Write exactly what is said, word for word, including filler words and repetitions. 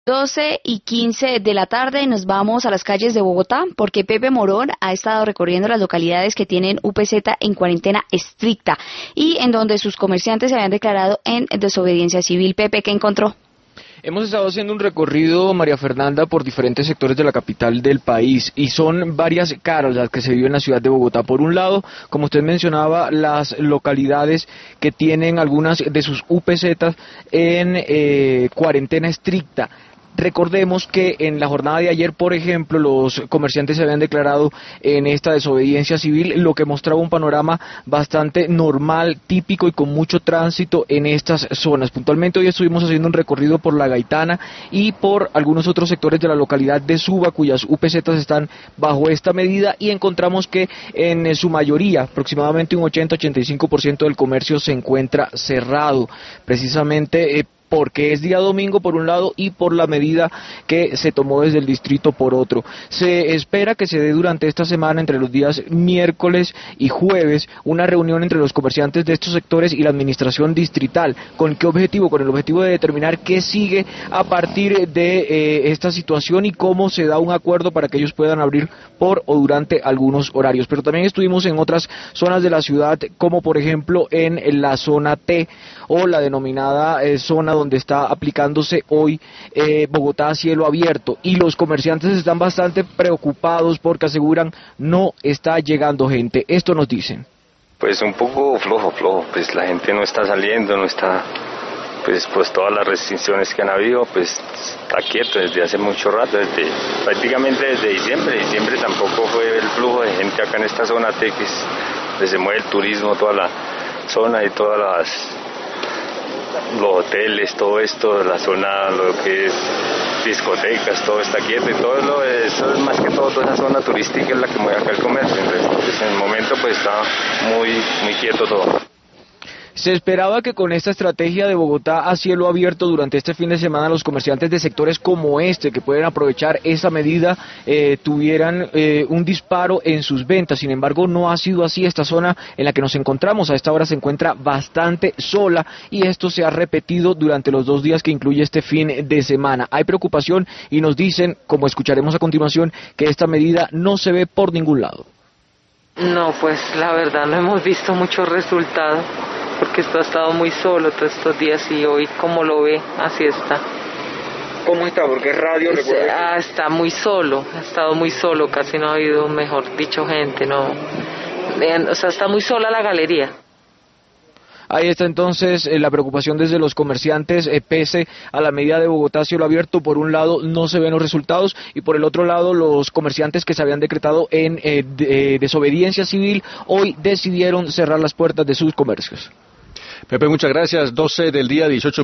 doce y quince de la tarde nos vamos a las calles de Bogotá porque Pepe Morón ha estado recorriendo las localidades que tienen U P Z en cuarentena estricta y en donde sus comerciantes se habían declarado en desobediencia civil. Pepe, ¿qué encontró? Hemos estado haciendo un recorrido, María Fernanda, por diferentes sectores de la capital del país y son varias caras las que se viven en la ciudad de Bogotá. Por un lado, como usted mencionaba, las localidades que tienen algunas de sus U P Z en eh, cuarentena estricta. Recordemos que en la jornada de ayer, por ejemplo, los comerciantes se habían declarado en esta desobediencia civil, lo que mostraba un panorama bastante normal, típico y con mucho tránsito en estas zonas. Puntualmente hoy estuvimos haciendo un recorrido por La Gaitana y por algunos otros sectores de la localidad de Suba, cuyas U P Z están bajo esta medida, y encontramos que en su mayoría, aproximadamente un ochenta a ochenta y cinco por ciento del comercio se encuentra cerrado, precisamente eh, porque es día domingo por un lado y por la medida que se tomó desde el distrito por otro. Se espera que se dé durante esta semana, entre los días miércoles y jueves, una reunión entre los comerciantes de estos sectores y la administración distrital. ¿Con qué objetivo? Con el objetivo de determinar qué sigue a partir de eh, esta situación y cómo se da un acuerdo para que ellos puedan abrir por o durante algunos horarios. Pero también estuvimos en otras zonas de la ciudad, como por ejemplo en la zona T o la denominada eh, zona donde está aplicándose hoy eh, Bogotá a cielo abierto, y los comerciantes están bastante preocupados porque aseguran no está llegando gente. Esto nos dicen. Pues un poco flojo, flojo, pues la gente no está saliendo, no está, pues pues todas las restricciones que han habido, pues está quieto desde hace mucho rato, desde prácticamente desde diciembre. Diciembre tampoco fue el flujo de gente acá en esta zona T, que es donde se mueve el turismo, toda la zona y todas las los hoteles, todo esto, la zona, lo que es discotecas, todo está quieto y todo lo, eso es más que todo, toda esa zona turística es la que mueve acá el comercio. Entonces, pues en el momento pues está muy, muy quieto todo. Se esperaba que con esta estrategia de Bogotá a cielo abierto durante este fin de semana los comerciantes de sectores como este, que pueden aprovechar esa medida, eh, tuvieran eh, un disparo en sus ventas. Sin embargo, no ha sido así. Esta zona en la que nos encontramos a esta hora se encuentra bastante sola y esto se ha repetido durante los dos días que incluye este fin de semana. Hay preocupación y nos dicen, como escucharemos a continuación, que esta medida no se ve por ningún lado. No, pues la verdad no hemos visto muchos resultados, porque esto ha estado muy solo todos estos días y hoy, como lo ve, así está. ¿Cómo está? Porque es radio, recuerda. Ah, está muy solo, ha estado muy solo, casi no ha habido, mejor dicho, gente, no. O sea, está muy sola la galería. Ahí está entonces eh, la preocupación desde los comerciantes, eh, pese a la medida de Bogotá a cielo abierto. Por un lado no se ven los resultados y por el otro lado los comerciantes que se habían decretado en eh, de, eh, desobediencia civil hoy decidieron cerrar las puertas de sus comercios. Pepe, muchas gracias. doce del día, dieciocho